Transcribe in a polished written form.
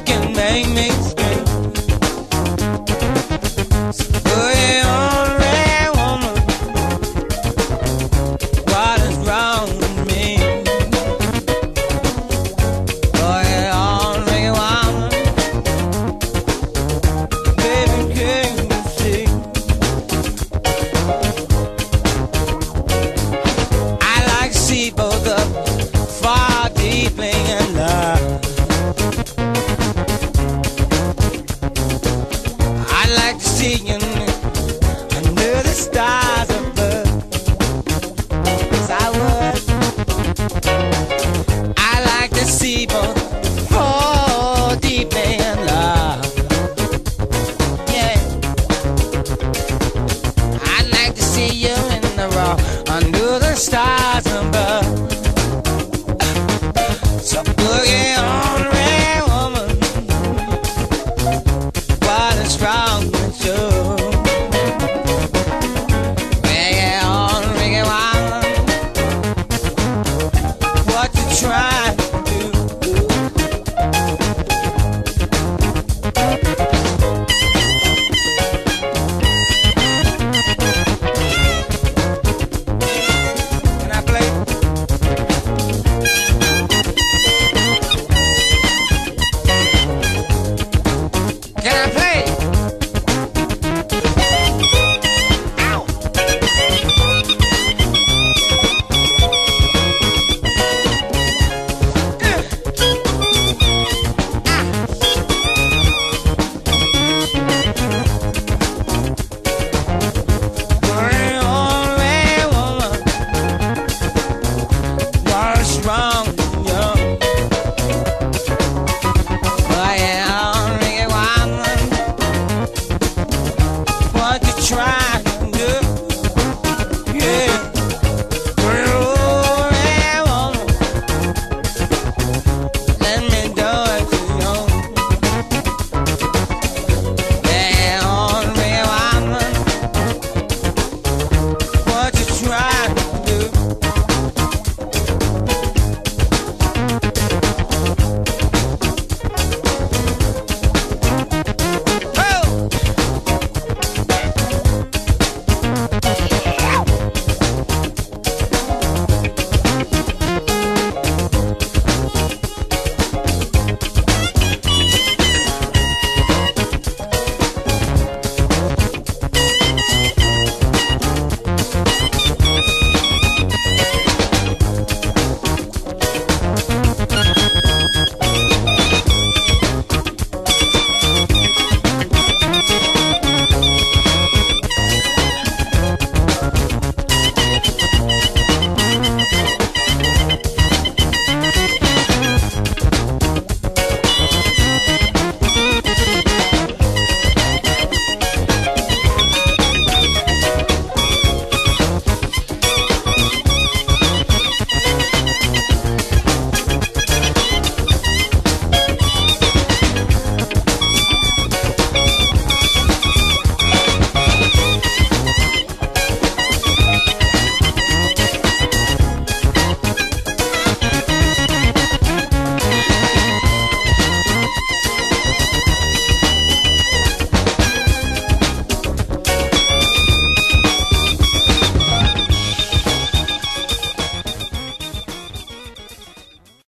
can make me scream. Oh, you only woman, what is wrong with me? Oh, you only woman, baby, can you see? I like to see both up far deeply in love. I like to see you under the stars above. Yes, I would. I like to see both fall deeply